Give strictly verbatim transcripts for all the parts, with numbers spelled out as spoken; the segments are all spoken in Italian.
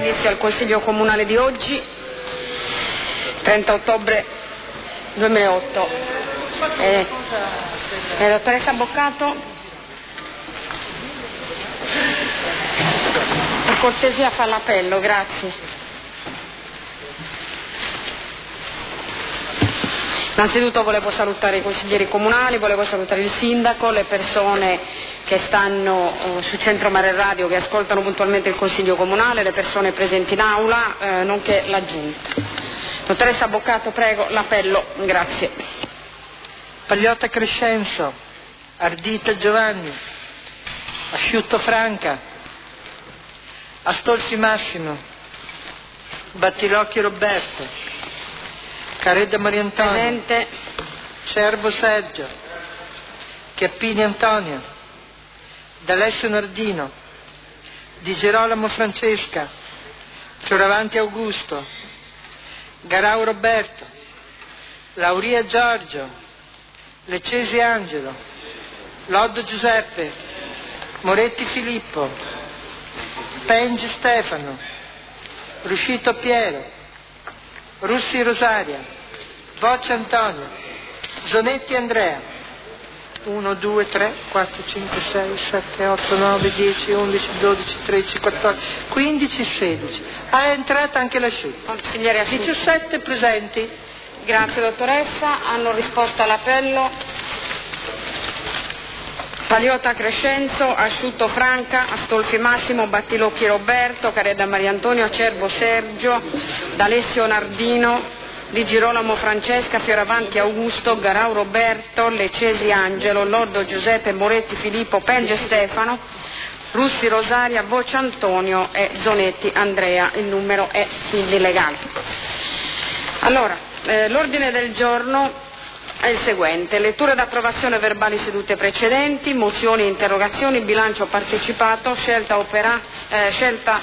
inizio al Consiglio Comunale di oggi, trenta ottobre duemilaotto. Eh, eh, dottoressa Boccato, per cortesia fa l'appello, grazie. Innanzitutto volevo salutare i consiglieri comunali, volevo salutare il sindaco, le persone che stanno eh, su Centro Mare Radio, che ascoltano puntualmente il Consiglio Comunale, le persone presenti in aula, eh, nonché la Giunta. Dottoressa Boccato, prego, l'appello, grazie. Pagliotta Crescenzo, Ardita Giovanni, Asciutto Franca, Astolfi Massimo, Battilocchi Roberto, Caredda Maria Antonia, Presente. Cervo Sergio, Chiappini Antonio, D'Alessio Nardino, Di Gerolamo Francesca, Fioravanti Augusto, Garau Roberto, Lauria Giorgio, Leccesi Angelo, Loddo Giuseppe, Moretti Filippo, Pengi Stefano, Ruscito Piero, Russi Rosaria, Boccia Antonio, Zonetti Andrea. uno, due, tre, quattro, cinque, sei, sette, otto, nove, dieci, undici, dodici, tredici, quattordici, quindici, sedici. Ah, è entrata anche la Sciuppa. diciassette presenti. Grazie dottoressa, hanno risposto all'appello Pagliotta Crescenzo, Asciutto Franca, Astolfi Massimo, Battilocchi Roberto, Caredda Maria Antonio, Cervo Sergio, D'Alessio Nardino, Di Girolamo Francesca, Fioravanti Augusto, Garau Roberto, Leccesi Angelo, Loddo Giuseppe, Moretti Filippo, Penge Stefano, Russi Rosaria, Boccia Antonio e Zonetti Andrea. Il numero è quindi legale. Allora, eh, l'ordine del giorno è il seguente: lettura ed approvazione verbali sedute precedenti, mozioni e interrogazioni, bilancio partecipato, scelta opera, eh, scelta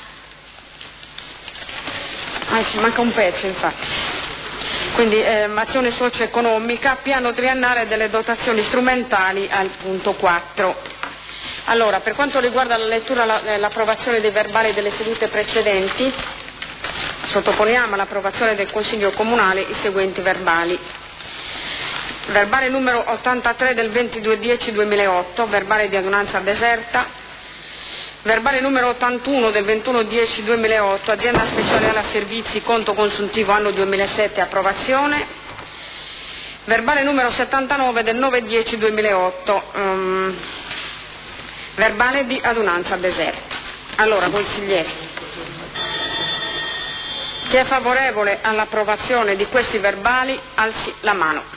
ah, ci manca un pezzo infatti, quindi eh, azione socio-economica, piano triennale delle dotazioni strumentali al punto quattro. Allora, per quanto riguarda la lettura e l'approvazione dei verbali delle sedute precedenti, sottoponiamo all'approvazione del Consiglio Comunale i seguenti verbali. Verbale numero ottantatré del ventidue dieci duemilaotto, verbale di adunanza deserta. Verbale numero ottantuno del ventuno dieci duemilaotto, azienda speciale a servizi, conto consuntivo anno duemilasette, approvazione. Verbale numero settantanove del nove dieci duemilaotto, um, verbale di adunanza deserta. Allora, consiglieri, chi è favorevole all'approvazione di questi verbali alzi la mano.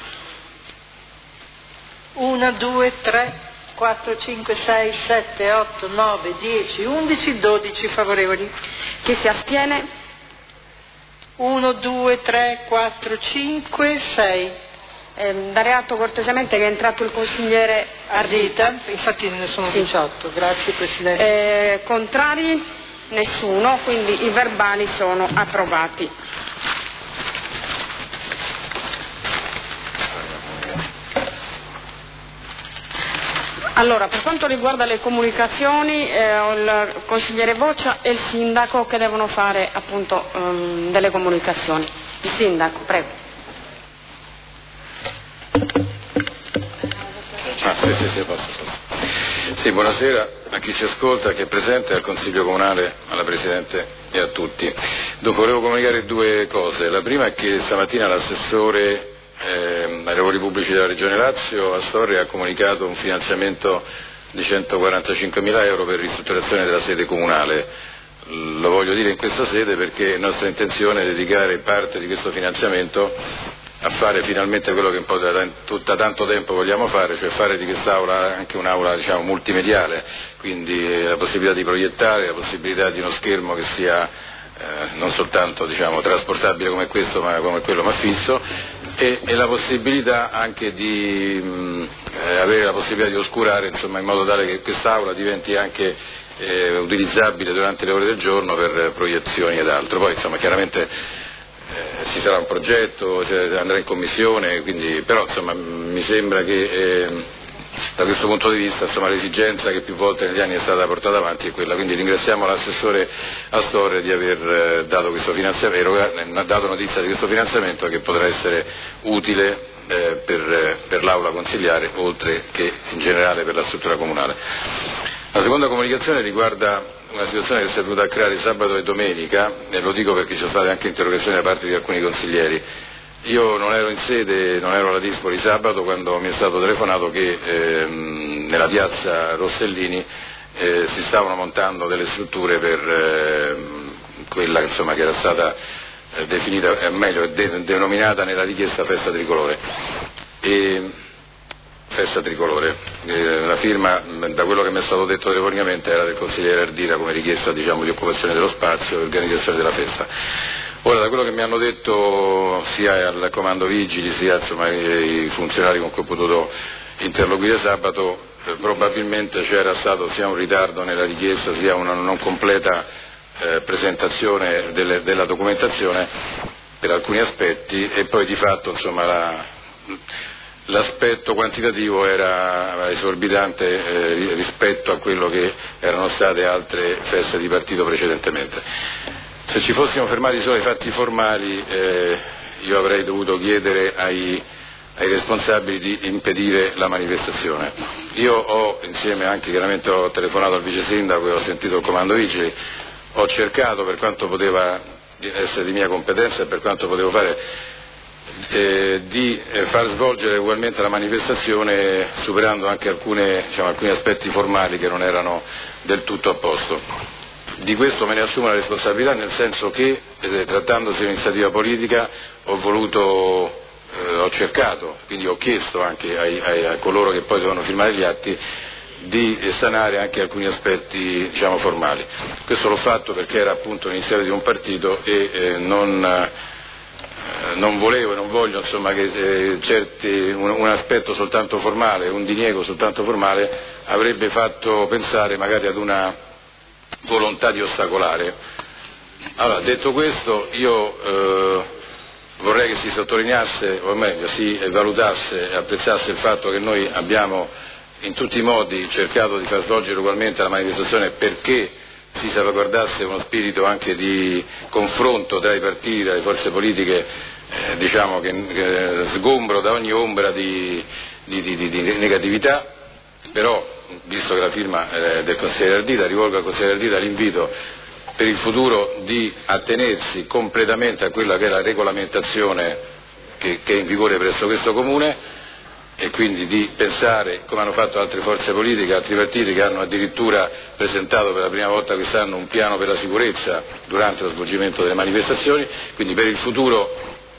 uno, due, tre, quattro, cinque, sei, sette, otto, nove, dieci, undici, dodici favorevoli. Chi si astiene? uno, due, tre, quattro, cinque, sei. Eh, dare atto cortesemente che è entrato il consigliere Ardita. Ardita, infatti ne sono sì. diciotto, grazie Presidente. Eh, contrari? Nessuno, quindi i verbali sono approvati. Allora, per quanto riguarda le comunicazioni, eh, ho il consigliere Boccia e il sindaco che devono fare appunto um, delle comunicazioni. Il sindaco, prego. Ah, sì, sì, sì, posso, posso. Sì, buonasera a chi ci ascolta, chi è presente, al Consiglio Comunale, alla Presidente e a tutti. Dunque, volevo comunicare due cose. La prima è che stamattina l'assessore Eh, ai lavori pubblici della Regione Lazio Astorre ha comunicato un finanziamento di centoquarantacinquemila euro per ristrutturazione della sede comunale. Lo voglio dire in questa sede perché è nostra intenzione dedicare parte di questo finanziamento a fare finalmente quello che un po' da, da tanto tempo vogliamo fare, cioè fare di quest'aula anche un'aula, diciamo, multimediale, quindi eh, la possibilità di proiettare, la possibilità di uno schermo che sia Eh, non soltanto, diciamo, trasportabile come questo, ma come quello, ma fisso, e, e la possibilità anche di mh, eh, avere la possibilità di oscurare, insomma, in modo tale che quest'aula diventi anche eh, utilizzabile durante le ore del giorno per proiezioni ed altro. Poi, insomma, chiaramente eh, ci sarà un progetto, cioè, andrà in commissione, quindi, però insomma mi sembra che eh, da questo punto di vista insomma, l'esigenza che più volte negli anni è stata portata avanti è quella, quindi ringraziamo l'assessore Astorre di aver eh, dato questo finanziamento, ha dato notizia di questo finanziamento che potrà essere utile eh, per, per l'aula consiliare oltre che in generale per la struttura comunale. La seconda comunicazione riguarda una situazione che si è venuta a creare sabato e domenica, e lo dico perché ci sono state anche interrogazioni da parte di alcuni consiglieri. Io non ero in sede, non ero alla Dispoli sabato quando mi è stato telefonato che ehm, nella piazza Rossellini eh, si stavano montando delle strutture per eh, quella insomma, che era stata eh, definita, eh, meglio de- denominata nella richiesta festa tricolore. E, festa tricolore, eh, la firma da quello che mi è stato detto telefonicamente era del consigliere Ardita come richiesta diciamo, di occupazione dello spazio e organizzazione della festa. Ora da quello che mi hanno detto sia al comando vigili sia insomma, i funzionari con cui ho potuto interloquire sabato eh, probabilmente c'era stato sia un ritardo nella richiesta sia una non completa eh, presentazione delle, della documentazione per alcuni aspetti e poi di fatto insomma la l'aspetto quantitativo era esorbitante eh, rispetto a quello che erano state altre feste di partito precedentemente. Se ci fossimo fermati solo ai fatti formali eh, io avrei dovuto chiedere ai, ai responsabili di impedire la manifestazione. Io ho insieme anche chiaramente ho telefonato al vice sindaco e ho sentito il comando vigili, ho cercato per quanto poteva essere di mia competenza e per quanto potevo fare Eh, di eh, far svolgere ugualmente la manifestazione superando anche alcune, diciamo, alcuni aspetti formali che non erano del tutto a posto. Di questo me ne assumo la responsabilità nel senso che eh, trattandosi di un'iniziativa politica ho voluto, eh, ho cercato, quindi ho chiesto anche ai, ai, a coloro che poi dovevano firmare gli atti di sanare anche alcuni aspetti diciamo, formali. Questo l'ho fatto perché era appunto un'iniziativa di un partito e eh, non non volevo e non voglio insomma, che eh, certi, un, un aspetto soltanto formale, un diniego soltanto formale avrebbe fatto pensare magari ad una volontà di ostacolare. Allora, detto questo, io eh, vorrei che si sottolineasse, o meglio si valutasse e apprezzasse il fatto che noi abbiamo in tutti i modi cercato di far svolgere ugualmente la manifestazione perché si salvaguardasse uno spirito anche di confronto tra i partiti, tra le forze politiche, eh, diciamo che, che sgombro da ogni ombra di, di, di, di negatività, però visto che la firma è del consigliere Ardita, rivolgo al consigliere Ardita l'invito per il futuro di attenersi completamente a quella che è la regolamentazione che, che è in vigore presso questo Comune e quindi di pensare, come hanno fatto altre forze politiche, altri partiti che hanno addirittura presentato per la prima volta quest'anno un piano per la sicurezza durante lo svolgimento delle manifestazioni, quindi per il futuro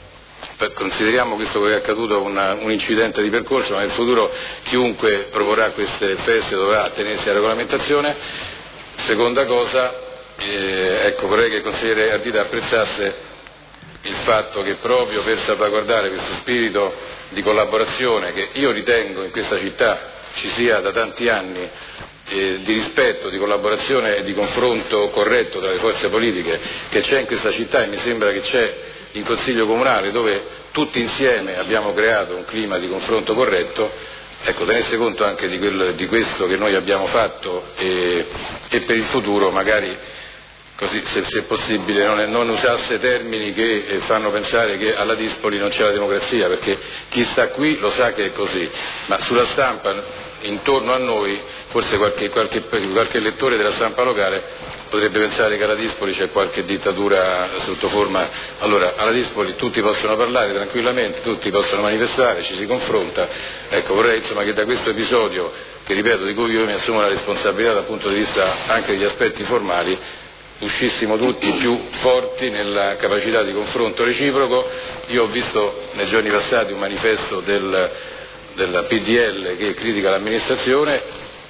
consideriamo questo che è accaduto una, un incidente di percorso, ma nel futuro chiunque proporrà queste feste dovrà attenersi alla regolamentazione. Seconda cosa, eh, ecco, vorrei che il consigliere Ardita apprezzasse il fatto che proprio per salvaguardare questo spirito di collaborazione che io ritengo in questa città ci sia da tanti anni, eh, di rispetto, di collaborazione e di confronto corretto tra le forze politiche che c'è in questa città e mi sembra che c'è in Consiglio Comunale dove tutti insieme abbiamo creato un clima di confronto corretto, ecco, tenesse conto anche di, quel, di questo che noi abbiamo fatto e, e per il futuro magari così se, se è possibile non, è, non usasse termini che eh, fanno pensare che alla Dispoli non c'è la democrazia, perché chi sta qui lo sa che è così, ma sulla stampa intorno a noi forse qualche, qualche, qualche lettore della stampa locale potrebbe pensare che alla Dispoli c'è qualche dittatura sotto forma. Allora alla Dispoli tutti possono parlare tranquillamente, tutti possono manifestare, ci si confronta, ecco, vorrei insomma che da questo episodio, che ripeto di cui io mi assumo la responsabilità dal punto di vista anche degli aspetti formali, uscissimo tutti più forti nella capacità di confronto reciproco. Io ho visto nei giorni passati un manifesto del, del P D L che critica l'amministrazione,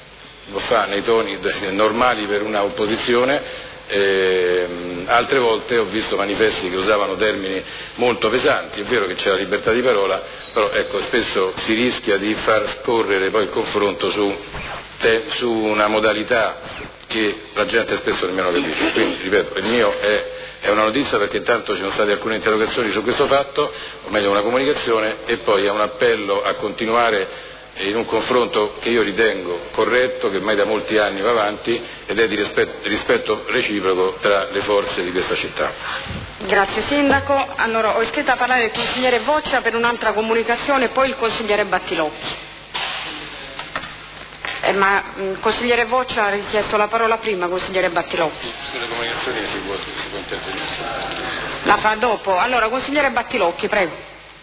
lo fa nei toni normali per una opposizione, eh, altre volte ho visto manifesti che usavano termini molto pesanti. È vero che c'è la libertà di parola, però ecco, spesso si rischia di far scorrere poi il confronto su, te, su una modalità che la gente spesso nemmeno capisce. Quindi, ripeto, il mio è, è una notizia perché intanto ci sono state alcune interrogazioni su questo fatto, o meglio una comunicazione, e poi è un appello a continuare e in un confronto che io ritengo corretto, che mai da molti anni va avanti ed è di rispetto, rispetto reciproco tra le forze di questa città. Grazie Sindaco. Allora ho iscritto a parlare il consigliere Voccia per un'altra comunicazione e poi il consigliere Battilocchi. Eh, ma il consigliere Voccia ha richiesto la parola prima, consigliere Battilocchi. Sulle comunicazioni si può, si può intervenire. La fa dopo. Allora, consigliere Battilocchi, prego.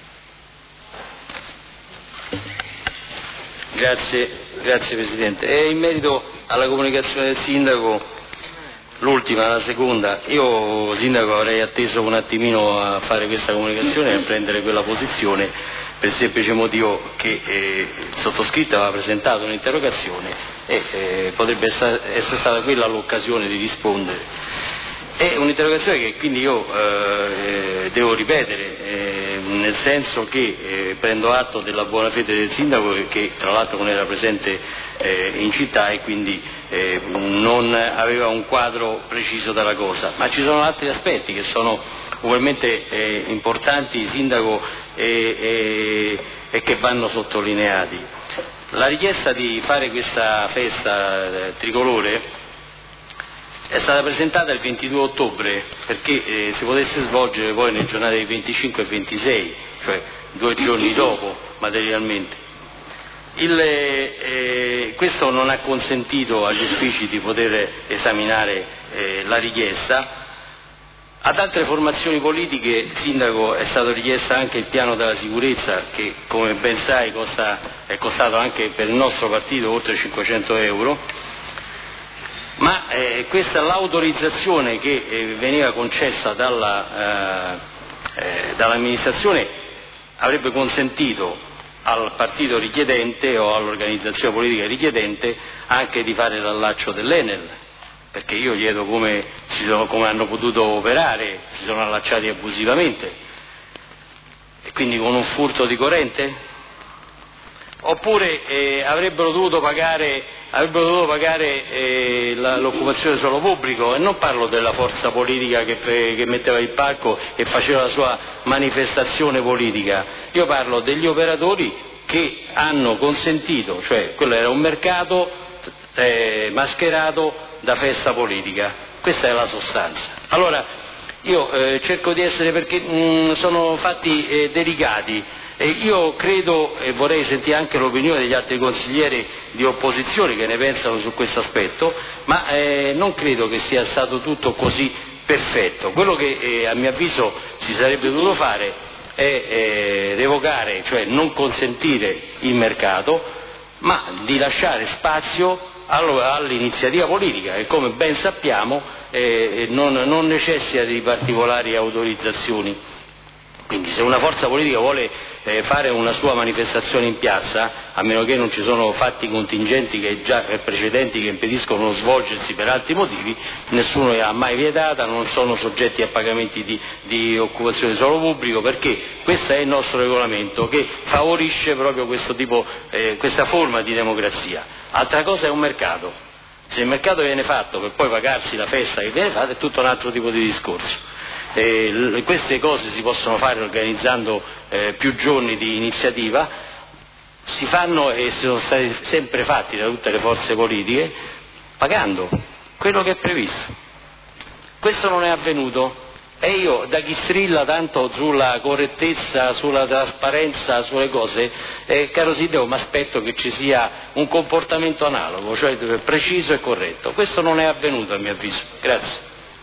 Grazie, grazie Presidente. E in merito alla comunicazione del Sindaco, l'ultima, la seconda, io Sindaco avrei atteso un attimino a fare questa comunicazione e a prendere quella posizione, per il semplice motivo che eh, il sottoscritto aveva presentato un'interrogazione e eh, potrebbe essere, essere stata quella l'occasione di rispondere. È un'interrogazione che quindi io eh, devo ripetere, eh, nel senso che eh, prendo atto della buona fede del Sindaco, che tra l'altro non era presente eh, in città e quindi eh, non aveva un quadro preciso della cosa, ma ci sono altri aspetti che sono ugualmente eh, importanti, Sindaco, e, e, e che vanno sottolineati. La richiesta di fare questa festa eh, tricolore è stata presentata il ventidue ottobre perché eh, si potesse svolgere poi nelle giornate del venticinque e ventisei, cioè due giorni dopo materialmente. Il, eh, questo non ha consentito agli uffici di poter esaminare eh, la richiesta. Ad altre formazioni politiche, Sindaco, è stato richiesto anche il piano della sicurezza che, come ben sai, costa, è costato anche per il nostro partito oltre cinquecento euro, ma eh, questa l'autorizzazione che eh, veniva concessa dalla, eh, eh, dall'amministrazione avrebbe consentito al partito richiedente o all'organizzazione politica richiedente anche di fare l'allaccio dell'Enel, perché io chiedo come, si sono, come hanno potuto operare, si sono allacciati abusivamente, e quindi con un furto di corrente? Oppure eh, avrebbero dovuto pagare, avrebbero dovuto pagare eh, la, l'occupazione del suolo pubblico, e non parlo della forza politica che, che metteva il palco e faceva la sua manifestazione politica, io parlo degli operatori che hanno consentito, cioè quello era un mercato eh, mascherato da festa politica, questa è la sostanza. Allora io eh, cerco di essere, perché mh, sono fatti eh, delicati, e io credo, e vorrei sentire anche l'opinione degli altri consiglieri di opposizione che ne pensano su questo aspetto, ma eh, non credo che sia stato tutto così perfetto. Quello che eh, a mio avviso si sarebbe dovuto fare è eh, revocare, cioè non consentire il mercato, ma di lasciare spazio all'iniziativa politica che, come ben sappiamo, eh, non, non necessita di particolari autorizzazioni. Quindi se una forza politica vuole eh, fare una sua manifestazione in piazza, a meno che non ci sono fatti contingenti che già eh, precedenti che impediscono lo svolgersi per altri motivi, nessuno l'ha mai vietata, non sono soggetti a pagamenti di, di occupazione di suolo pubblico, perché questo è il nostro regolamento che favorisce proprio questo tipo, eh, questa forma di democrazia. Altra cosa è un mercato. Se il mercato viene fatto per poi pagarsi la festa che viene fatta è tutto un altro tipo di discorso. Eh, queste cose si possono fare organizzando eh, più giorni di iniziativa, si fanno e sono stati sempre fatti da tutte le forze politiche pagando quello che è previsto. Questo non è avvenuto. E io, da chi strilla tanto sulla correttezza, sulla trasparenza, sulle cose, eh, caro Sindaco, mi aspetto che ci sia un comportamento analogo, cioè preciso e corretto. Questo non è avvenuto a mio avviso. Grazie.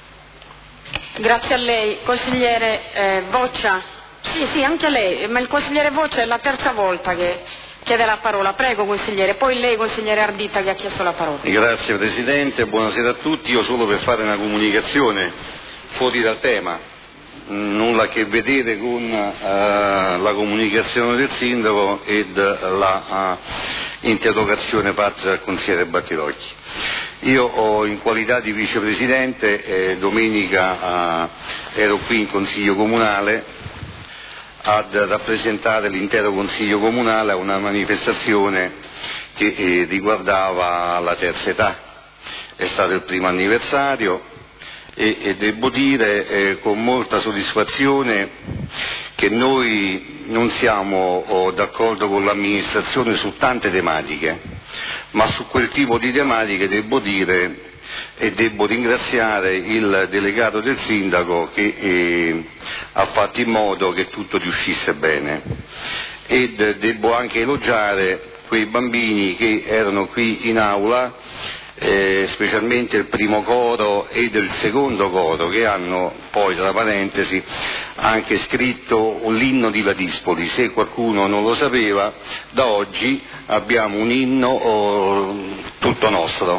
Grazie a lei. Consigliere eh, Voccia. Sì, sì, anche a lei, ma il consigliere Voccia è la terza volta che chiede la parola. Prego, consigliere. Poi lei, consigliere Ardita, che ha chiesto la parola. Grazie Presidente, buonasera a tutti. Io solo per fare una comunicazione fuori dal tema, nulla a che vedere con uh, la comunicazione del Sindaco ed la uh, interrogazione fatta dal consigliere Battilocchi. Io ho, in qualità di vicepresidente, eh, domenica uh, ero qui in Consiglio Comunale ad rappresentare l'intero Consiglio Comunale a una manifestazione che eh, riguardava la terza età. È stato il primo anniversario, E, e devo dire eh, con molta soddisfazione che noi non siamo oh, d'accordo con l'amministrazione su tante tematiche, ma su quel tipo di tematiche devo dire e devo ringraziare il delegato del sindaco che eh, ha fatto in modo che tutto riuscisse bene, ed devo anche elogiare quei bambini che erano qui in aula, eh, specialmente il primo coro e il secondo coro, che hanno poi tra parentesi anche scritto l'inno di Ladispoli. Se qualcuno non lo sapeva, da oggi abbiamo un inno oh, tutto nostro.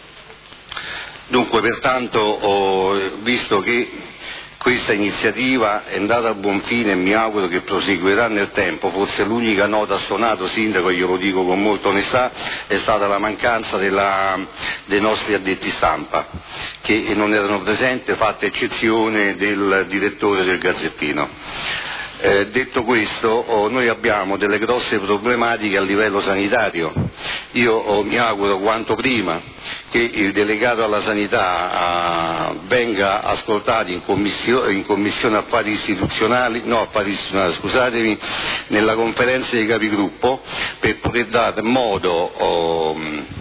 Dunque, pertanto, ho visto che questa iniziativa è andata a buon fine e mi auguro che proseguirà nel tempo, forse l'unica nota stonato, sindaco, glielo dico con molta onestà, è stata la mancanza della, dei nostri addetti stampa, che non erano presenti, fatta eccezione del direttore del Gazzettino. Eh, detto questo, oh, noi abbiamo delle grosse problematiche a livello sanitario. Io oh, mi auguro quanto prima che il delegato alla sanità uh, venga ascoltato in, comissio- in commissione affari istituzionali, no affari istituzionali, scusatemi, nella conferenza dei capigruppo, per poter dare modo oh,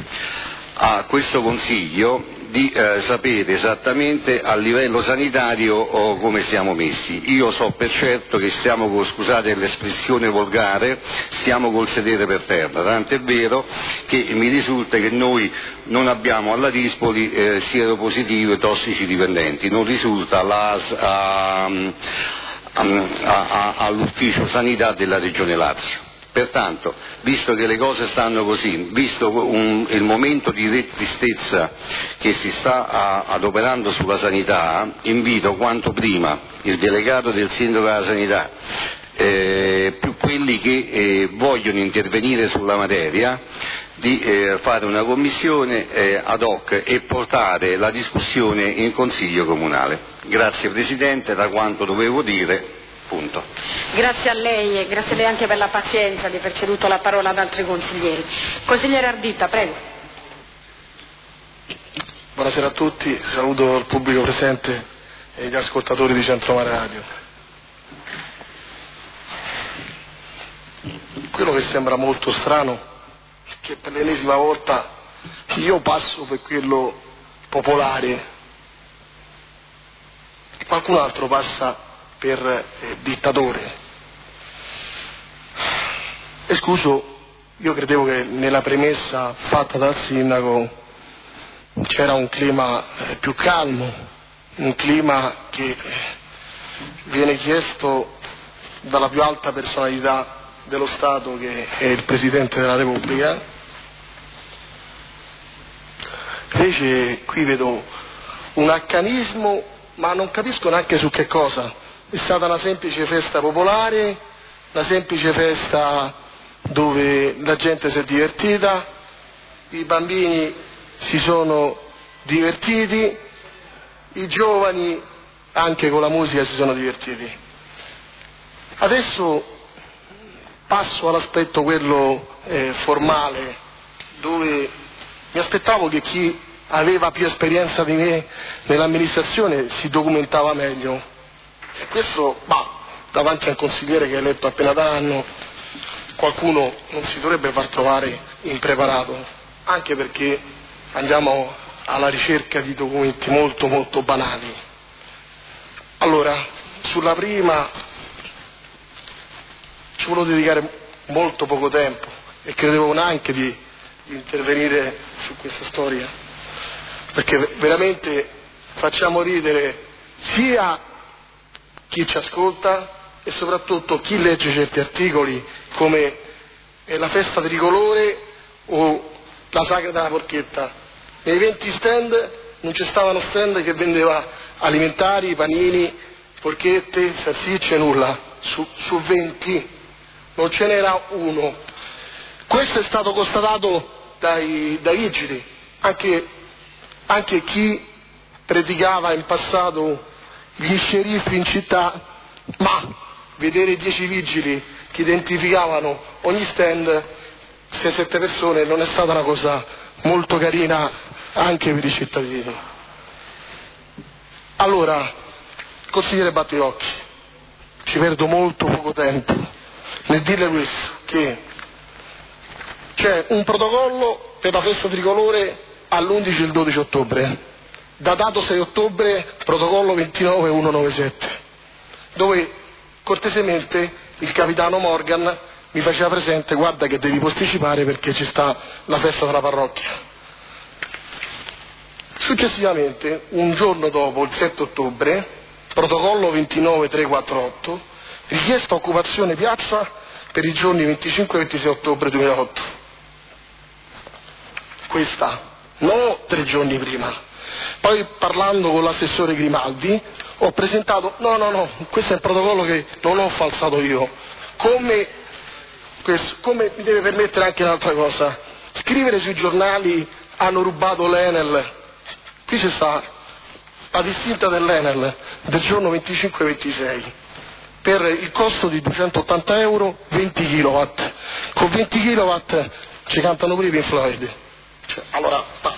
a questo Consiglio di eh, sapere esattamente a livello sanitario oh, come siamo messi. Io so per certo che siamo, scusate l'espressione volgare, stiamo col sedere per terra, tant'è vero che mi risulta che noi non abbiamo alla Dispoli eh, sieropositivi e tossici dipendenti, non risulta alla, a, a, a, all'ufficio sanità della Regione Lazio. Pertanto, visto che le cose stanno così, visto un, il momento di tristezza che si sta a, adoperando sulla sanità, invito quanto prima il delegato del sindaco della sanità, eh, più quelli che eh, vogliono intervenire sulla materia, di eh, fare una commissione eh, ad hoc e portare la discussione in Consiglio Comunale. Grazie Presidente, da quanto dovevo dire. Punto. Grazie a lei e grazie a lei anche per la pazienza di aver ceduto la parola ad altri consiglieri. Consigliere Ardita, prego. Buonasera a tutti, saluto il pubblico presente e gli ascoltatori di Centromare Radio. Quello che sembra molto strano è che per l'ennesima volta io passo per quello popolare e qualcun altro passa per eh, dittatore. E scuso, io credevo che nella premessa fatta dal sindaco c'era un clima eh, più calmo, un clima che viene chiesto dalla più alta personalità dello Stato, che è il Presidente della Repubblica. Invece qui vedo un accanismo, ma non capisco neanche su che cosa. È stata una semplice festa popolare, una semplice festa dove la gente si è divertita, i bambini si sono divertiti, i giovani anche con la musica si sono divertiti. Adesso passo all'aspetto quello eh, formale, dove mi aspettavo che chi aveva più esperienza di me nell'amministrazione si documentava meglio. E questo, bah, davanti a un consigliere che è eletto appena da anno, qualcuno non si dovrebbe far trovare impreparato, anche perché andiamo alla ricerca di documenti molto molto banali. Allora, sulla prima ci volevo dedicare molto poco tempo e credevo neanche di, di intervenire su questa storia, perché veramente facciamo ridere sia chi ci ascolta e soprattutto chi legge certi articoli come la festa tricolore o la sagra della porchetta. Nei venti stand non c'è stavano stand che vendeva alimentari, panini, porchette, salsicce, nulla. Su, su venti non ce n'era uno. Questo è stato constatato dai, dai vigili, anche, anche chi predicava in passato gli sceriffi in città, ma vedere dieci vigili che identificavano ogni stand, sei sette persone, non è stata una cosa molto carina anche per i cittadini. Allora, consigliere Battirocchi, ci perdo molto poco tempo nel dirle questo, che c'è un protocollo per la festa tricolore all'undici e il dodici ottobre, datato sei ottobre, protocollo ventinove centonovantasette, dove cortesemente il capitano Morgan mi faceva presente: guarda che devi posticipare perché ci sta la festa della parrocchia. Successivamente, un giorno dopo, il sette ottobre, protocollo ventinove trecentoquarantotto, richiesta occupazione piazza per i giorni venticinque e ventisei ottobre duemilaotto. Questa, non tre giorni prima. Poi, parlando con l'assessore Grimaldi, ho presentato, no, no, no, questo è il protocollo che non ho falsato io. Come, questo, come mi deve permettere anche un'altra cosa, scrivere sui giornali hanno rubato l'Enel. Qui c'è sta la distinta dell'Enel del giorno venticinque ventisei per il costo di duecentottanta euro, venti chilowatt. Con venti chilowatt ci cantano pure i Pink Floyd. Cioè, allora,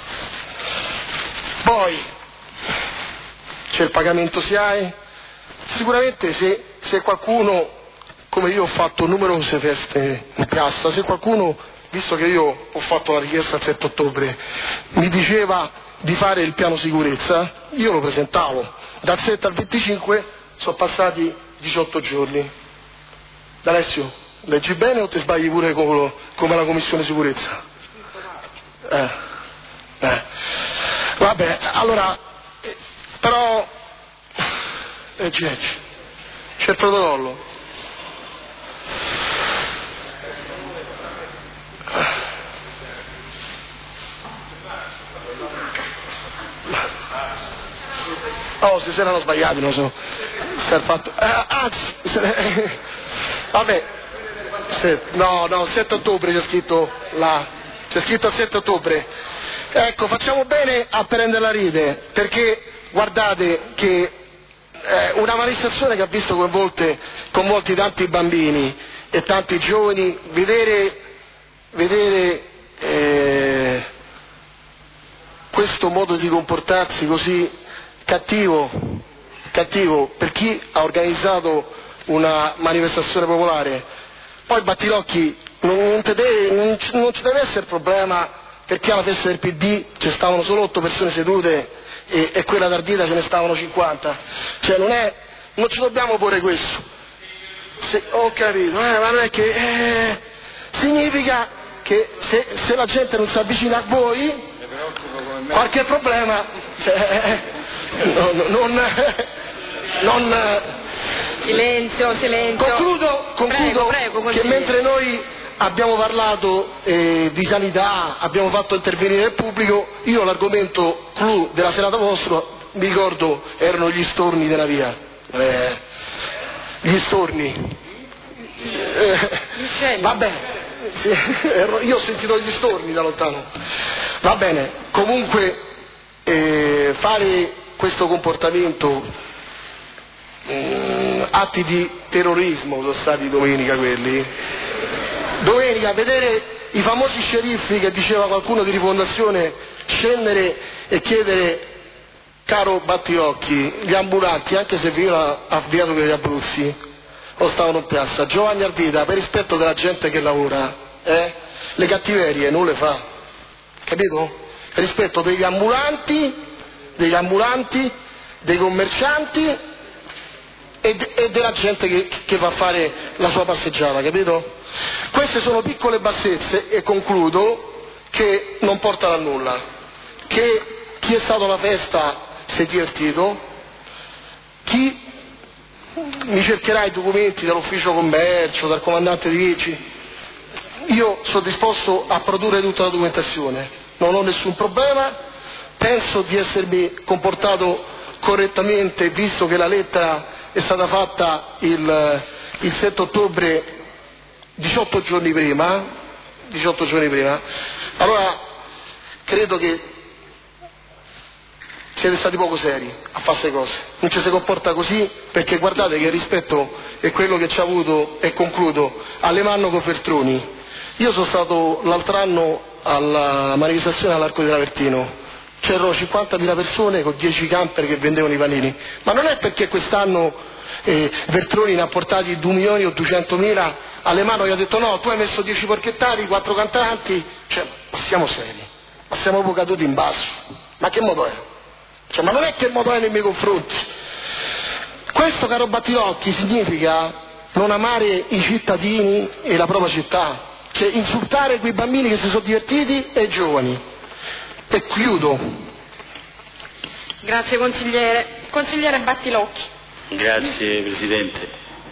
poi c'è il pagamento S I A E. Sicuramente se, se qualcuno, come io ho fatto numerose feste in piazza, se qualcuno, visto che io ho fatto la richiesta il sette ottobre, mi diceva di fare il piano sicurezza, io lo presentavo. Dal sette al venticinque sono passati diciotto giorni. D'Alessio, leggi bene o ti sbagli pure come, come la commissione sicurezza? Eh, eh. Vabbè, allora, eh, però, leggi, leggi, c'è il protocollo. Oh, se si erano sbagliati, non so. Se fatto... eh, anzi, se... vabbè, se... no, no, il sette ottobre c'è scritto là, c'è scritto il sette ottobre. Ecco, facciamo bene a prenderla a ride, perché guardate che eh, una manifestazione che ha visto coinvolte, coinvolti tanti bambini e tanti giovani, vedere, vedere eh, questo modo di comportarsi così cattivo, cattivo per chi ha organizzato una manifestazione popolare. Poi Battilocchi, non, non, deve, non, non ci deve essere problema perché alla festa del P D ci stavano solo otto persone sedute e, e quella d'Ardita ce ne stavano cinquanta. Cioè non è, non ci dobbiamo porre questo. Se, ho capito, eh, ma non è che eh, significa che se, se la gente non si avvicina a voi qualche problema, cioè, non, non, non silenzio, silenzio. Concludo, concludo prego, prego, che mentre noi abbiamo parlato eh, di sanità, abbiamo fatto intervenire il pubblico, io l'argomento clou della serata vostra, mi ricordo, erano gli storni della via. Eh, gli storni. Eh, vabbè, sì, io ho sentito gli storni da lontano. Va bene, comunque eh, fare questo comportamento, mh, atti di terrorismo sono stati domenica quelli. Domenica vedere i famosi sceriffi che diceva qualcuno di Rifondazione scendere e chiedere: caro Battilocchi, gli ambulanti, anche se vivevano a Viato degli Abruzzi o stavano in piazza, Giovanni Ardita, per rispetto della gente che lavora, eh, le cattiverie non le fa, capito? Per rispetto degli ambulanti, degli ambulanti, dei commercianti e, de- e della gente che, che va a fare la sua passeggiata, capito? Queste sono piccole bassezze, e concludo, che non portano a nulla, che chi è stato alla festa si è divertito, chi mi cercherà i documenti dall'ufficio commercio, dal comandante di Vigili, io sono disposto a produrre tutta la documentazione, non ho nessun problema, penso di essermi comportato correttamente, visto che la lettera è stata fatta il, il sette ottobre, diciotto giorni prima, diciotto giorni prima. Allora credo che siete stati poco seri a fare queste cose, non ci si comporta così, perché guardate che il rispetto è quello che ci ha avuto, e concludo, Alemanno Cofertroni. Io sono stato l'altro anno alla manifestazione all'Arco di Travertino, c'erano cinquantamila persone con dieci camper che vendevano i panini, ma non è perché quest'anno eh, Veltroni ne ha portati due milioni o duecentomila alle mani e ha detto no, tu hai messo dieci porchettari, quattro cantanti, cioè, ma siamo seri, ma siamo proprio caduti in basso, ma che modo è? Cioè, ma non è che modo è nei miei confronti. Questo, caro Battirotti, significa non amare i cittadini e la propria città, cioè insultare quei bambini che si sono divertiti e i giovani. E chiudo. Grazie consigliere. Consigliere Battilocchi. Grazie Presidente.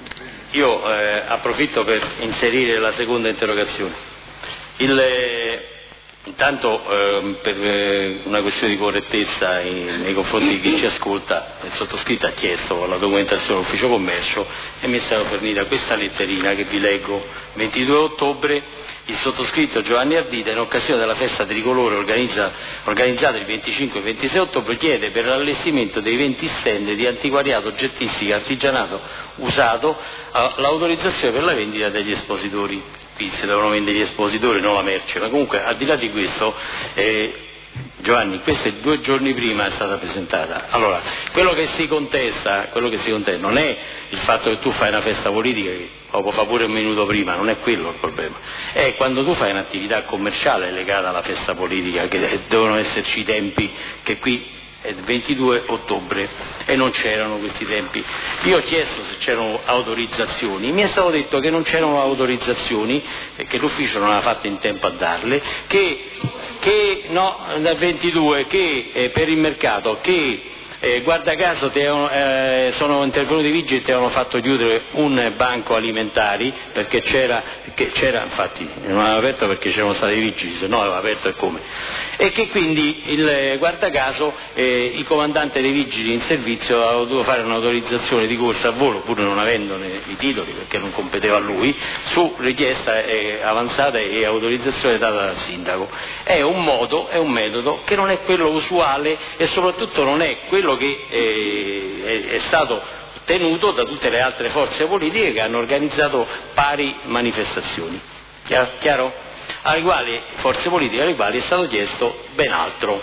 Io eh, approfitto per inserire la seconda interrogazione. Il, eh, intanto eh, per eh, una questione di correttezza in, nei confronti di chi ci ascolta, il sottoscritto ha chiesto la documentazione dell'ufficio commercio e mi è stata fornita questa letterina che vi leggo. ventidue ottobre il sottoscritto Giovanni Ardita, in occasione della festa tricolore organizza, organizzata il venticinque e ventisei ottobre, chiede per l'allestimento dei venti stand di antiquariato, oggettistica, artigianato usato uh, l'autorizzazione per la vendita degli espositori. Qui si devono vendere gli espositori, non la merce, ma comunque al di là di questo eh, Giovanni, questa due giorni prima è stata presentata. Allora, quello che si contesta, quello che si contesta non è il fatto che tu fai una festa politica che lo fa pure un minuto prima, non è quello il problema, è quando tu fai un'attività commerciale legata alla festa politica, che devono esserci i tempi che qui è il ventidue ottobre e non c'erano questi tempi. Io ho chiesto se c'erano autorizzazioni, mi è stato detto che non c'erano autorizzazioni e che l'ufficio non aveva fatto in tempo a darle, che, che no, dal ventidue, che eh, per il mercato, che Eh, guarda caso te, eh, sono intervenuti i vigili e ti avevano fatto chiudere un banco alimentari perché c'era, perché c'era infatti non aveva aperto perché c'erano stati i vigili, se no aveva aperto e come, e che quindi il guarda caso eh, il comandante dei vigili in servizio aveva dovuto fare un'autorizzazione di corsa a volo pur non avendone i titoli perché non competeva a lui, su richiesta eh, avanzata e autorizzazione data dal sindaco. È un modo, è un metodo che non è quello usuale e soprattutto non è quello che eh, è, è stato tenuto da tutte le altre forze politiche che hanno organizzato pari manifestazioni. Chiaro? Chiaro? Alle quali forze politiche alle quali è stato chiesto ben altro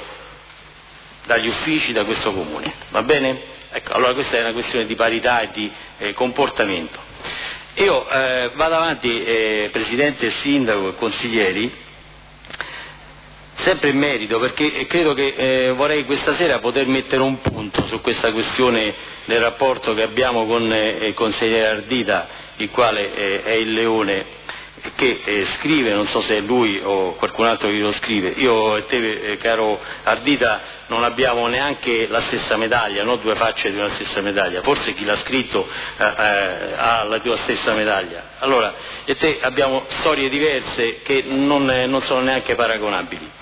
dagli uffici, da questo comune. Va bene? Ecco, allora questa è una questione di parità e di eh, comportamento. Io eh, vado avanti, eh, Presidente, Sindaco e consiglieri, sempre in merito, perché credo che eh, vorrei questa sera poter mettere un punto su questa questione del rapporto che abbiamo con eh, il consigliere Ardita, il quale eh, è il leone, che eh, scrive, non so se è lui o qualcun altro che lo scrive. Io e te, eh, caro Ardita, non abbiamo neanche la stessa medaglia, no? Due facce di una stessa medaglia, forse chi l'ha scritto eh, eh, ha la tua stessa medaglia. Allora, io e te abbiamo storie diverse che non, eh, non sono neanche paragonabili.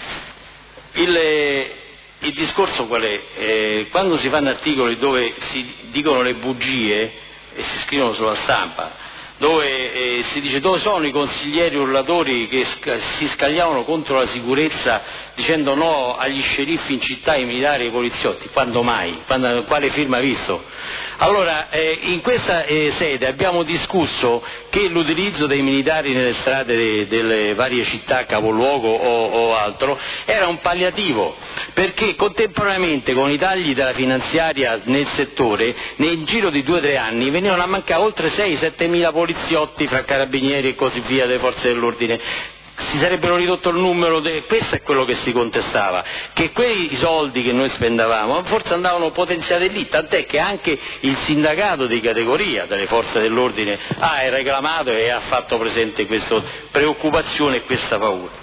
Il, il discorso qual è? Eh, quando si fanno articoli dove si dicono le bugie e si scrivono sulla stampa, dove eh, si dice dove sono i consiglieri urlatori che sca- si scagliavano contro la sicurezza dicendo no agli sceriffi in città, ai militari e ai poliziotti, quando mai? Quando, quale firma ha visto? Allora, eh, in questa eh, sede abbiamo discusso che l'utilizzo dei militari nelle strade de- delle varie città, capoluogo o, o altro, era un palliativo, perché contemporaneamente con i tagli della finanziaria nel settore, nel giro di due o tre anni venivano a mancare oltre sei sette mila poliziotti fra carabinieri e così via delle forze dell'ordine. Si sarebbero ridotto il numero, de... questo è quello che si contestava, che quei soldi che noi spendavamo forse andavano potenziati lì, tant'è che anche il sindacato di categoria delle forze dell'ordine ha reclamato e ha fatto presente questa preoccupazione e questa paura.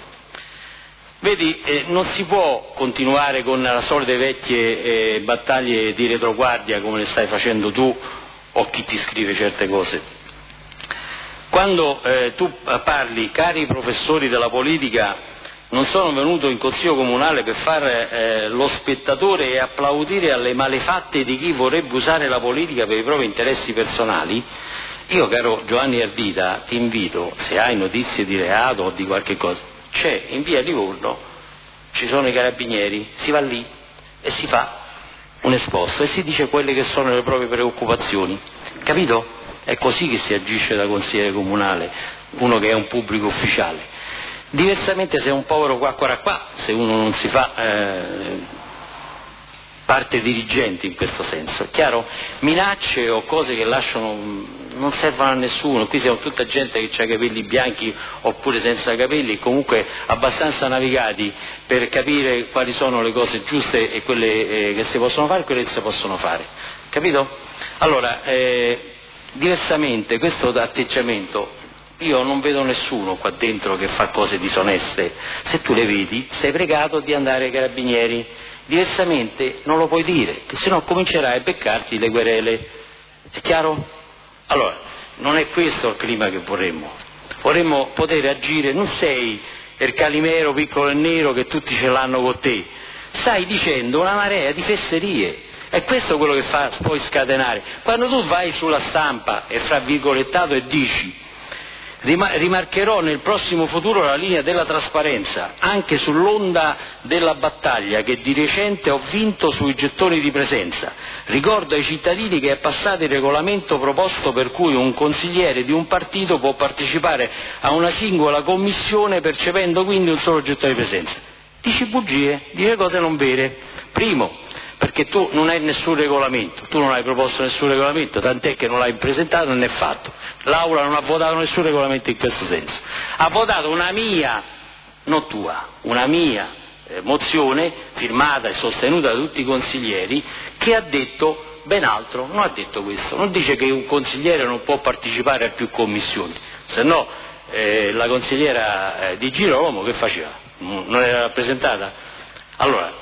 Vedi, eh, non si può continuare con le solite vecchie eh, battaglie di retroguardia come le stai facendo tu o chi ti scrive certe cose. Quando eh, tu parli, cari professori della politica, non sono venuto in consiglio comunale per fare eh, lo spettatore e applaudire alle malefatte di chi vorrebbe usare la politica per i propri interessi personali, io, caro Giovanni Ardita, ti invito, se hai notizie di reato o di qualche cosa, c'è in via Livorno, ci sono i carabinieri, si va lì e si fa un esposto e si dice quelle che sono le proprie preoccupazioni, capito? È così che si agisce da consigliere comunale, uno che è un pubblico ufficiale. Diversamente sei un povero qua qua qua, se uno non si fa eh, parte dirigente in questo senso, è chiaro? Minacce o cose che lasciano, non servono a nessuno. Qui siamo tutta gente che ha i capelli bianchi oppure senza capelli, comunque abbastanza navigati per capire quali sono le cose giuste e quelle eh, che si possono fare e quelle che si possono fare, capito? Allora, eh, diversamente questo atteggiamento, io non vedo nessuno qua dentro che fa cose disoneste. Se tu le vedi, sei pregato di andare ai carabinieri. Diversamente non lo puoi dire, che se no comincerai a beccarti le querele. È chiaro? Allora, non è questo il clima che vorremmo. Vorremmo poter agire, non sei il Calimero piccolo e nero che tutti ce l'hanno con te. Stai dicendo una marea di fesserie. È questo quello che fa poi scatenare. Quando tu vai sulla stampa e fra virgolettato e dici rimarcherò nel prossimo futuro la linea della trasparenza, anche sull'onda della battaglia che di recente ho vinto sui gettoni di presenza. Ricordo ai cittadini che è passato il regolamento proposto per cui un consigliere di un partito può partecipare a una singola commissione percependo quindi un solo gettone di presenza. Dici bugie, dici cose non vere. Primo, perché tu non hai nessun regolamento, tu non hai proposto nessun regolamento, tant'è che non l'hai presentato e non è fatto. L'Aula non ha votato nessun regolamento in questo senso. Ha votato una mia, non tua, una mia eh, mozione firmata e sostenuta da tutti i consiglieri che ha detto ben altro, non ha detto questo, non dice che un consigliere non può partecipare a più commissioni, se no eh, la consigliera eh, di Girolamo che faceva? Non era rappresentata? Allora,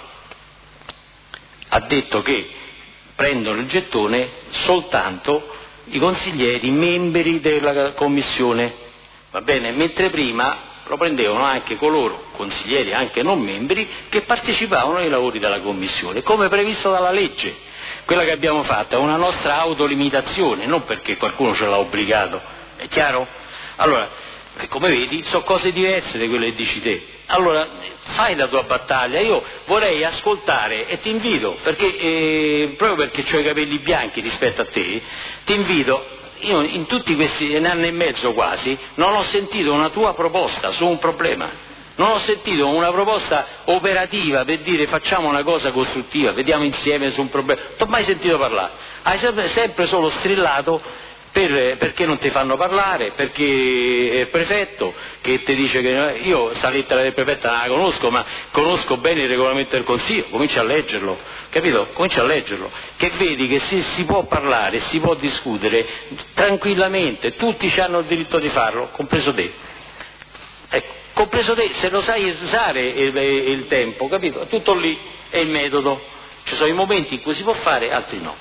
ha detto che prendono il gettone soltanto i consiglieri membri della commissione, va bene? Mentre prima lo prendevano anche coloro, consiglieri anche non membri, che partecipavano ai lavori della commissione, come previsto dalla legge. Quella che abbiamo fatto è una nostra autolimitazione, non perché qualcuno ce l'ha obbligato, è chiaro? Allora, come vedi, sono cose diverse da quelle che dici te. Allora, fai la tua battaglia, io vorrei ascoltare e ti invito, perché eh, proprio perché ho i capelli bianchi rispetto a te, ti invito, io in tutti questi un anno e mezzo quasi, non ho sentito una tua proposta su un problema, non ho sentito una proposta operativa per dire facciamo una cosa costruttiva, vediamo insieme su un problema, non ti ho mai sentito parlare, hai sempre, sempre solo strillato. Per, perché non ti fanno parlare, perché il prefetto che ti dice che io questa lettera del prefetto non la conosco, ma conosco bene il regolamento del Consiglio, comincia a leggerlo, capito? Comincia a leggerlo, che vedi che si, si può parlare, si può discutere tranquillamente, tutti hanno il diritto di farlo, compreso te. Ecco, compreso te, se lo sai usare il, il tempo, capito? Tutto lì è il metodo, ci sono i momenti in cui si può fare, altri no.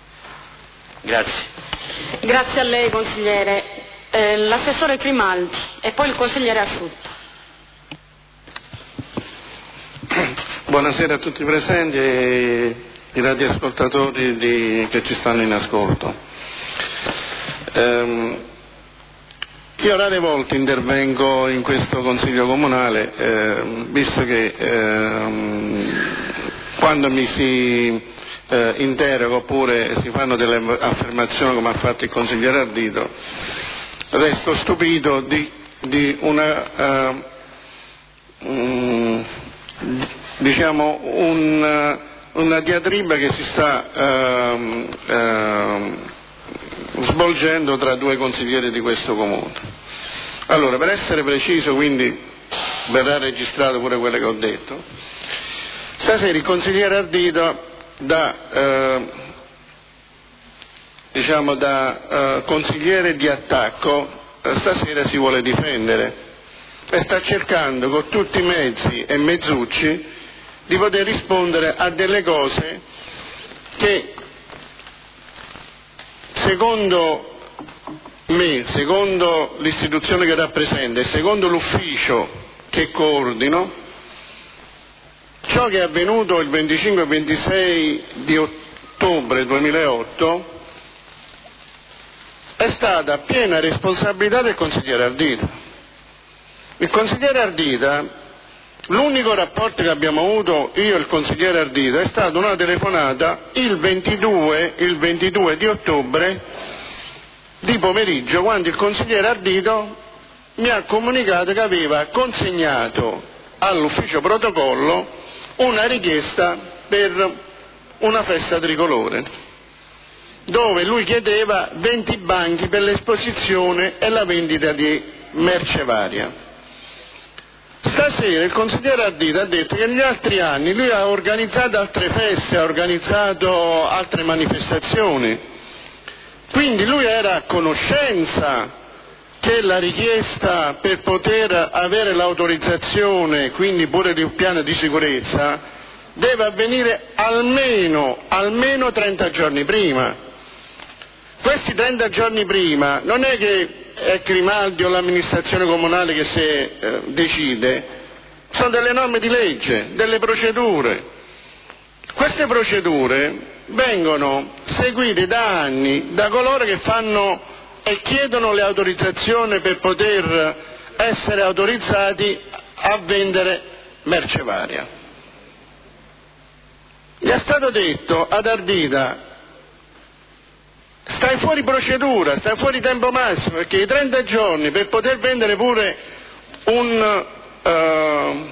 Grazie. Grazie a lei consigliere. Eh, l'assessore Grimaldi e poi il consigliere Asciutto. Buonasera a tutti i presenti e i radioascoltatori di, che ci stanno in ascolto. Eh, io rare volte intervengo in questo Consiglio Comunale, eh, visto che eh, quando mi si Eh, interroga oppure si fanno delle affermazioni come ha fatto il consigliere Ardito, resto stupito di, di una uh, um, diciamo un, una diatriba che si sta uh, uh, svolgendo tra due consiglieri di questo comune. Allora, per essere preciso, quindi verrà registrato pure quello che ho detto, stasera il consigliere Ardito da, eh, diciamo da eh, consigliere di attacco eh, stasera si vuole difendere e sta cercando con tutti i mezzi e mezzucci di poter rispondere a delle cose che secondo me, secondo l'istituzione che rappresenta e secondo l'ufficio che coordino, ciò che è avvenuto il venticinque e ventisei di ottobre duemilaotto è stata piena responsabilità del consigliere Ardita. Il consigliere Ardita, l'unico rapporto che abbiamo avuto io e il consigliere Ardita è stata una telefonata il ventidue, il ventidue di ottobre di pomeriggio, quando il consigliere Ardito mi ha comunicato che aveva consegnato all'ufficio protocollo una richiesta per una festa tricolore, dove lui chiedeva venti banchi per l'esposizione e la vendita di merce varia. Stasera il consigliere Ardita ha detto che negli altri anni lui ha organizzato altre feste, ha organizzato altre manifestazioni, quindi lui era a conoscenza che la richiesta per poter avere l'autorizzazione, quindi pure di un piano di sicurezza, deve avvenire almeno, almeno trenta giorni prima. Questi trenta giorni prima non è che è Grimaldi o l'amministrazione comunale che se eh, decide, sono delle norme di legge, delle procedure. Queste procedure vengono seguite da anni da coloro che fanno e chiedono le autorizzazioni per poter essere autorizzati a vendere merce varia. Gli è stato detto ad Ardita: stai fuori procedura, stai fuori tempo massimo, perché i trenta giorni per poter vendere pure un, uh,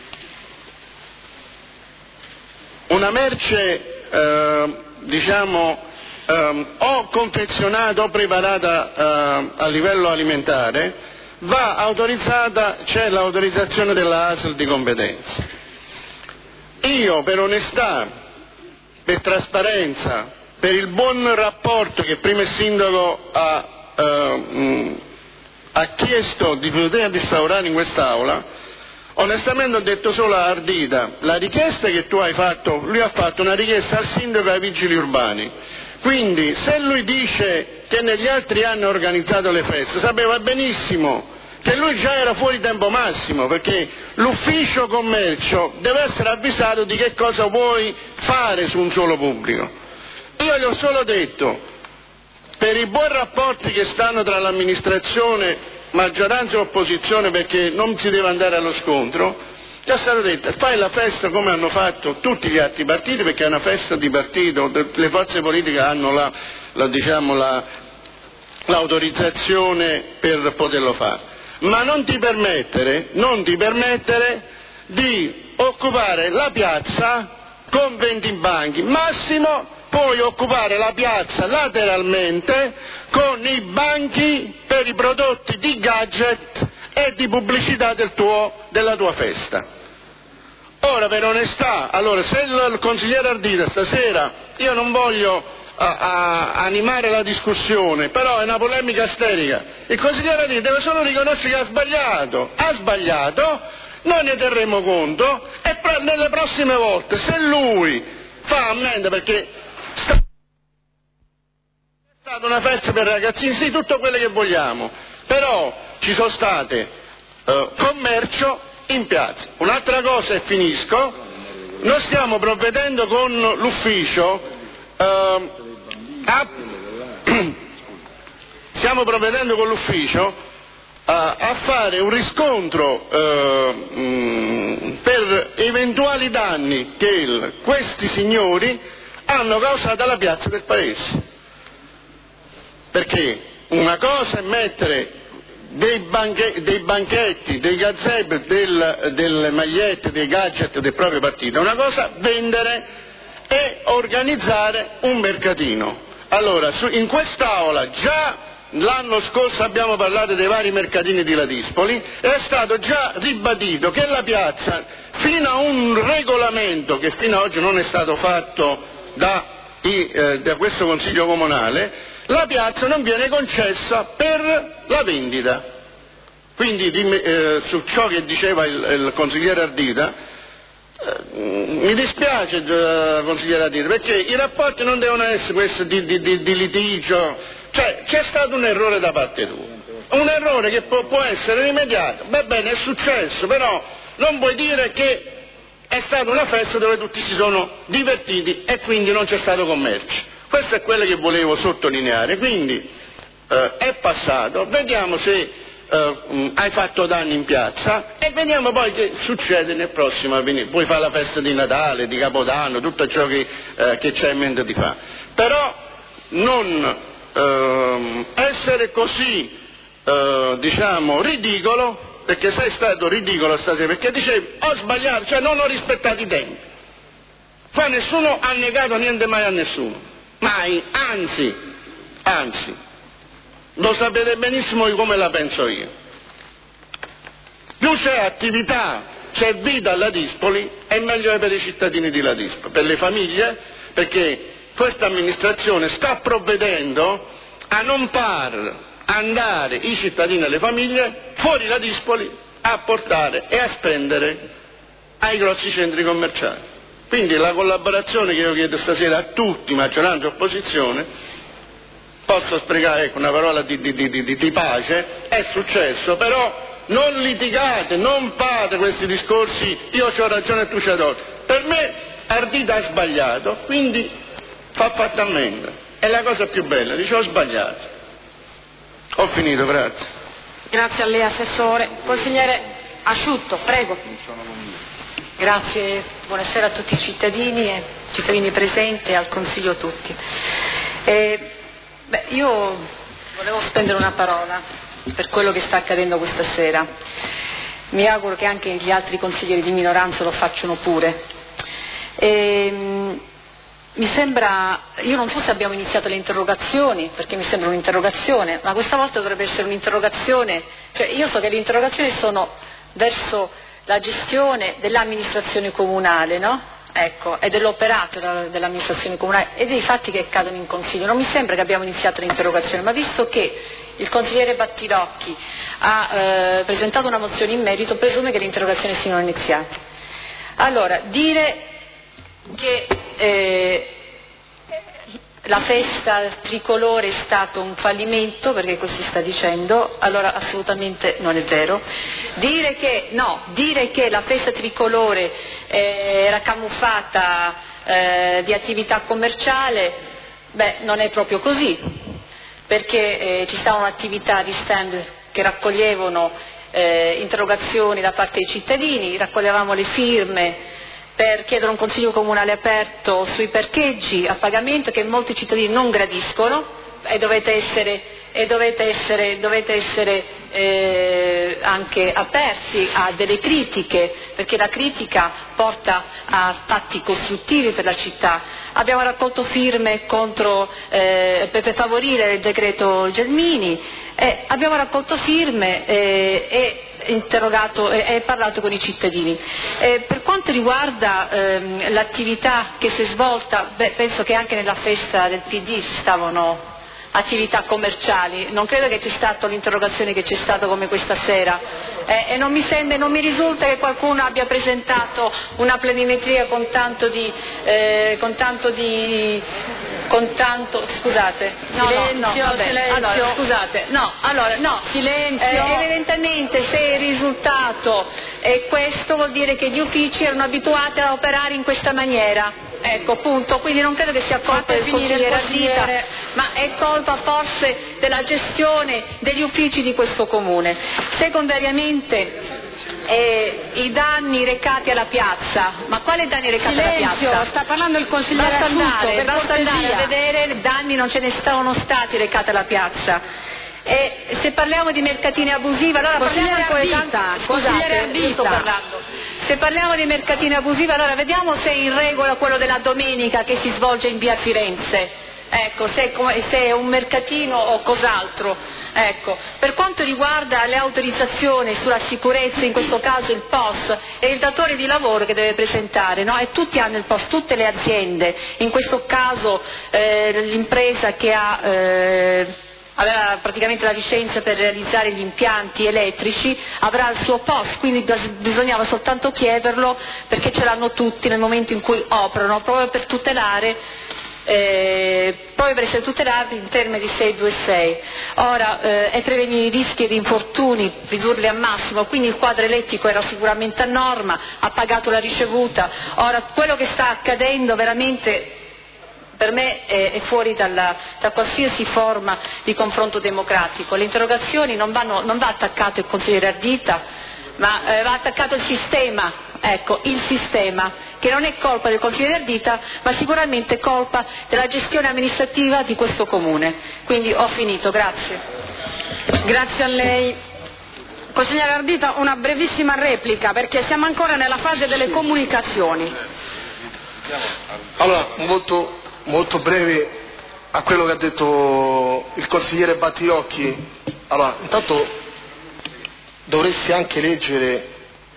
una merce, uh, diciamo, um, o confezionata o preparata uh, a livello alimentare, va autorizzata, c'è l'autorizzazione della A S L di competenza. Io, per onestà, per trasparenza, per il buon rapporto che prima il sindaco ha, eh, mh, ha chiesto di poter instaurare in quest'Aula, onestamente ho detto solo a Ardita: la richiesta che tu hai fatto, lui ha fatto una richiesta al sindaco e ai vigili urbani, quindi se lui dice che negli altri anni ha organizzato le feste, sapeva benissimo che lui già era fuori tempo massimo, perché l'ufficio commercio deve essere avvisato di che cosa vuoi fare su un suolo pubblico. Io gli ho solo detto, per i buoni rapporti che stanno tra l'amministrazione, maggioranza e opposizione, perché non si deve andare allo scontro, gli è stato detto: fai la festa come hanno fatto tutti gli altri partiti, perché è una festa di partito, le forze politiche hanno la, la, diciamo, la, l'autorizzazione per poterlo fare, ma non ti permettere, non ti permettere di occupare la piazza con venti banchi, massimo puoi occupare la piazza lateralmente con i banchi per i prodotti di gadget e di pubblicità del tuo, della tua festa. Ora, per onestà, allora, se il consigliere Ardita stasera, io non voglio a, a, animare la discussione, però è una polemica sterica, il consigliere Ardita deve solo riconoscere che ha sbagliato, ha sbagliato, noi ne terremo conto e nelle prossime volte, se lui fa ammenda, perché è stata una festa per ragazzini, sì, tutto quello che vogliamo, però ci sono state eh, commercio in piazza. Un'altra cosa, e finisco, noi stiamo provvedendo con l'ufficio eh, a, stiamo provvedendo con l'ufficio a, a fare un riscontro eh, mh, per eventuali danni che il, questi signori hanno causato alla piazza del paese, perché una cosa è mettere dei, banche, dei banchetti, dei gazebo, del, delle magliette, dei gadget del proprio partito, una cosa è vendere e organizzare un mercatino. Allora, su, in quest'Aula già l'anno scorso abbiamo parlato dei vari mercatini di Ladispoli e è stato già ribadito che la piazza, fino a un regolamento che fino ad oggi non è stato fatto Da, i, eh, da questo Consiglio Comunale, la piazza non viene concessa per la vendita. Quindi eh, su ciò che diceva il, il consigliere Ardita, eh, mi dispiace eh, consigliere Ardita, perché i rapporti non devono essere questi di, di, di, di litigio, cioè c'è stato un errore da parte tua, un errore che può, può essere rimediato, va bene, è successo, però non puoi dire che è stata una festa dove tutti si sono divertiti e quindi non c'è stato commercio. Questo è quello che volevo sottolineare, quindi eh, è passato, vediamo se eh, mh, hai fatto danni in piazza e vediamo poi che succede nel prossimo avvenire. Puoi fare la festa di Natale, di Capodanno, tutto ciò che, eh, che c'è in mente di fare, però non eh, essere così eh, diciamo ridicolo, perché sei stato ridicolo stasera, perché dicevi ho sbagliato, cioè non ho rispettato i tempi. Poi nessuno ha negato niente mai a nessuno, mai, anzi, anzi, lo sapete benissimo di come la penso io. Più c'è attività, c'è vita a Ladispoli, è meglio per i cittadini di Ladispoli, per le famiglie, perché questa amministrazione sta provvedendo a non far andare i cittadini e le famiglie fuori Ladispoli a portare e a spendere ai grossi centri commerciali. Quindi la collaborazione che io chiedo stasera a tutti, maggioranza e opposizione, posso sprecare ecco, una parola di, di, di, di, di pace, è successo, però non litigate, non fate questi discorsi, io ho ragione e tu c'hai torto. Per me Ardita ha sbagliato, quindi fa fatta ammenda. È la cosa più bella, dice ho sbagliato. Ho finito, grazie. Grazie a lei, Assessore. Consigliere Asciutto, prego. Grazie, buonasera a tutti i cittadini e cittadini presenti e al Consiglio tutti. Eh, beh, io volevo spendere una parola per quello che sta accadendo questa sera. Mi auguro che anche gli altri consiglieri di minoranza lo facciano pure. E, mi sembra, io non so se abbiamo iniziato le interrogazioni, perché mi sembra un'interrogazione, ma questa volta dovrebbe essere un'interrogazione, cioè io so che le interrogazioni sono verso la gestione dell'amministrazione comunale, no? Ecco, e dell'operato dell'amministrazione comunale e dei fatti che accadono in Consiglio. Non mi sembra che abbiamo iniziato l'interrogazione, ma visto che il consigliere Battilocchi ha eh, presentato una mozione in merito, presume che le interrogazioni siano iniziate. Allora, dire che eh, la festa tricolore è stato un fallimento, perché così sta dicendo, allora assolutamente non è vero. Dire che, no, dire che la festa tricolore eh, era camuffata eh, di attività commerciale, beh, non è proprio così, perché eh, ci stava un'attività di stand che raccoglievano eh, interrogazioni da parte dei cittadini, raccoglievamo le firme per chiedere un consiglio comunale aperto sui parcheggi a pagamento che molti cittadini non gradiscono e dovete essere, e dovete essere, dovete essere eh, anche aperti a delle critiche, perché la critica porta a fatti costruttivi per la città. Abbiamo raccolto firme contro, eh, per, per favorire il decreto Gelmini, eh, abbiamo raccolto firme eh, e interrogato e eh, parlato con i cittadini. Eh, per quanto riguarda ehm, l'attività che si è svolta, beh, penso che anche nella festa del P D ci stavano attività commerciali, non credo che c'è stata l'interrogazione che c'è stata come questa sera eh, e non mi sembra, non mi risulta che qualcuno abbia presentato una planimetria con tanto di eh, con tanto di con tanto scusate no, silenzio, no, vabbè, silenzio. Allora, scusate no allora no silenzio eh, evidentemente se il risultato è questo vuol dire che gli uffici erano abituati a operare in questa maniera. Ecco, punto. Quindi non credo che sia colpa del consigliere Ardita, ma è colpa forse della gestione degli uffici di questo comune. Secondariamente, eh, i danni recati alla piazza, ma quali danni recati Silenzio, alla piazza? Sta parlando il consigliere Basta Asciutto, andare, per basta andare a vedere, danni non ce ne sono stati recati alla piazza. E se parliamo di mercatini abusivi, allora parliamo di Ardita, scusate, io sto parlando. Se parliamo di mercatini abusivi, allora vediamo se è in regola quello della domenica che si svolge in via Firenze. Ecco, se è, se è un mercatino o cos'altro. Ecco. Per quanto riguarda le autorizzazioni sulla sicurezza, in questo caso il P O S è il datore di lavoro che deve presentare, no? E tutti hanno il P O S, tutte le aziende, in questo caso eh, l'impresa che ha eh, aveva praticamente la licenza per realizzare gli impianti elettrici, avrà il suo P O S, quindi bisognava soltanto chiederlo perché ce l'hanno tutti nel momento in cui operano, proprio per tutelare, eh, proprio per essere tutelati in termini di sei due sei. Ora, eh, e prevenire i rischi di infortuni, ridurli al massimo, quindi il quadro elettrico era sicuramente a norma, ha pagato la ricevuta. Ora, quello che sta accadendo veramente per me è, è fuori dalla, da qualsiasi forma di confronto democratico. Le interrogazioni non, vanno, non va attaccato il consigliere Ardita, ma eh, va attaccato il sistema, ecco, il sistema, che non è colpa del consigliere Ardita, ma sicuramente colpa della gestione amministrativa di questo comune. Quindi ho finito, grazie. Grazie a lei. Consigliere Ardita, una brevissima replica, perché siamo ancora nella fase delle comunicazioni. Allora, molto, molto breve a quello che ha detto il consigliere Battilocchi. Allora, intanto dovresti anche leggere.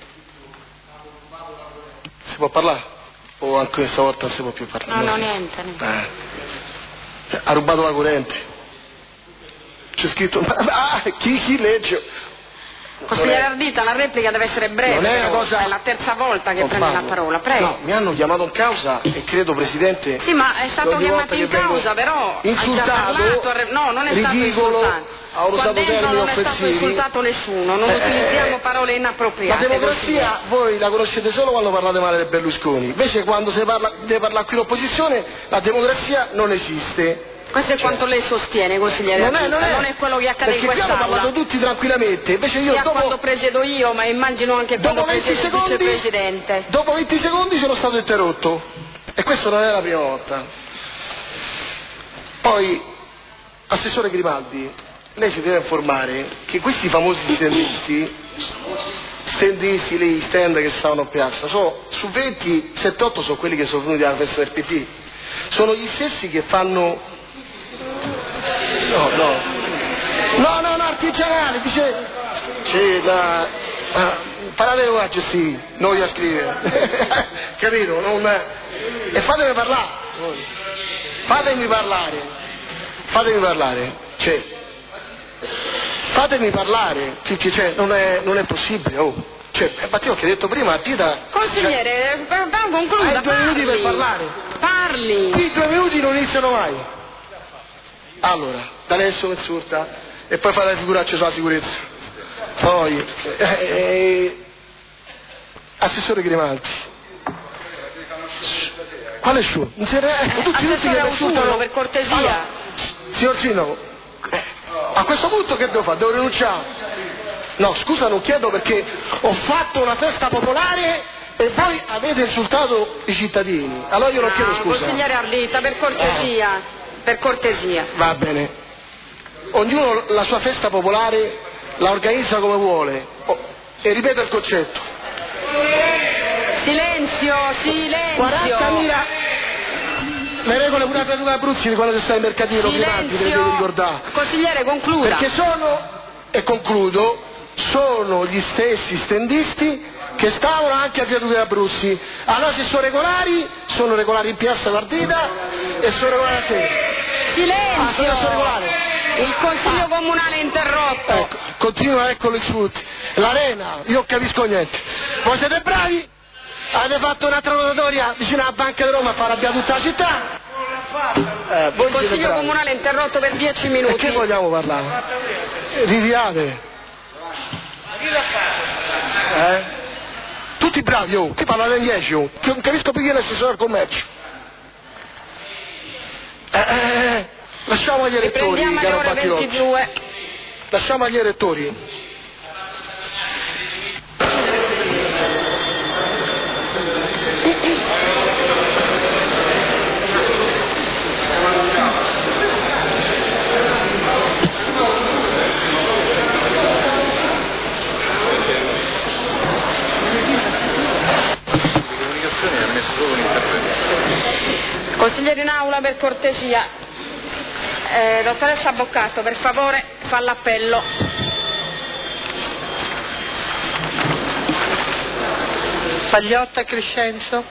Si può parlare? O anche questa volta non si può più parlare? No, no, si... niente. niente. Eh. Ha rubato la corrente. C'è scritto. Ah, chi, chi legge? Consigliere Ardita, la replica deve essere breve, non è una però cosa... è la terza volta che non prende parlo. la parola, prego. No, mi hanno chiamato in causa e credo, Presidente... Sì, ma è stato chiamato in causa, però insultato, ha già parlato, no, non è ridicolo, stato insultato. ha usato Qua dentro termini non è stato offensivi. insultato nessuno, non Eh, utilizziamo parole inappropriate. La democrazia voi la conoscete solo quando parlate male di Berlusconi, invece quando si parla, deve parlare qui l'opposizione, la democrazia non esiste. Questo è cioè, quanto lei sostiene, consigliere non è, non, è, non è quello che accade in quest'Aula. Perché abbiamo quest'Aula. parlato tutti tranquillamente, invece io Sia dopo... quando presiedo io, ma immagino anche quando presiedo il secondi, vicepresidente. Dopo venti secondi sono stato interrotto, e questo non è la prima volta. Poi, Assessore Grimaldi, lei si deve informare che questi famosi stendisti, stendisti lì, stand che stavano a piazza, sono, su venti, sette otto sono quelli che sono venuti alla festa del P P. Sono gli stessi che fanno... No, no. No, no, no, artigianali, dice... Sì, la... Ah, parlate voi a gestire, non a scrivere. Capito? Non... E fatemi parlare. Fatemi parlare. Fatemi parlare. Cioè... Fatemi parlare, perché cioè, non, è, non è possibile, oh. Cioè, Matteo che ha detto prima, Tita... Consigliere, cioè, concluda, hai due parli. minuti per parlare. Parli. Qui due minuti non iniziano mai. Allora, da adesso insulta e poi fare le figuracce sulla sicurezza. Poi, eh, eh, Assessore Grimaldi. Quale show? Non si re... eh, tutti tutti che insultano per cortesia. Allora, signor Sindaco, eh, a questo punto che devo fare? Devo rinunciare? No, scusa, non chiedo perché ho fatto una festa popolare e voi avete insultato i cittadini. Allora io non no, chiedo scusa. Consigliere Ardita, per cortesia, eh. per cortesia. Va bene. Ognuno la sua festa popolare la organizza come vuole. Oh, e ripeto il concetto. Silenzio, silenzio. quarantamila le regole pure per Luca Abruzzi di quando sta in mercatino, Grimaldi, ve le devi ricordare. Consigliere, concluda. Perché sono, e concludo, sono gli stessi stendisti che stavano anche a Via Duca Abruzzi. Allora se sono regolari, sono regolari in piazza Guardita e sono regolari a te. Silenzio! Ah, sono, sono regolari. Il Consiglio ah. Comunale è interrotto. Ecco, continua, eccolo insulti. L'Arena, io non capisco niente. Voi siete bravi? Avete fatto un'altra rotatoria vicino alla Banca di Roma a far arrabbiare tutta la città? Eh, Il Consiglio Comunale è interrotto per dieci minuti. E che vogliamo parlare? Ridiate. Eh? Tutti bravi, oh, qui parlate in dieci, oh. Non capisco più chi è l'assessore al commercio. Eh, eh, lasciamo agli elettori, caro Battilocchi. Lasciamo agli elettori. Consigliere in aula, per cortesia. Eh, dottoressa Boccato, per favore, fa l'appello. Pagliotta Crescenzo,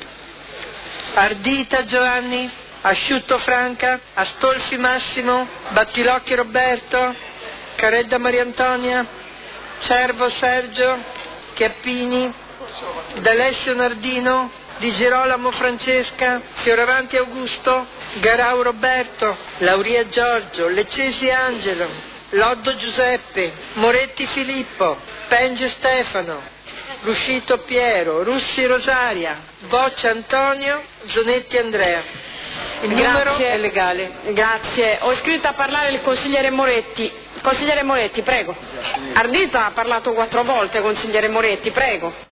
Ardita Giovanni, Asciutto Franca, Astolfi Massimo, Battilocchi Roberto, Caredda Maria Antonia, Cervo Sergio, Chiappini, D'Alessio Nardino, Di Girolamo Francesca, Fioravanti Augusto, Garau Roberto, Lauria Giorgio, Leccesi Angelo, Loddo Giuseppe, Moretti Filippo, Penge Stefano, Ruscito Piero, Russi Rosaria, Boccia Antonio, Zonetti Andrea. Il numero Grazie. è legale. Grazie. Ho iscritto a parlare il consigliere Moretti. Consigliere Moretti, prego. Ardita ha parlato quattro volte, consigliere Moretti, prego.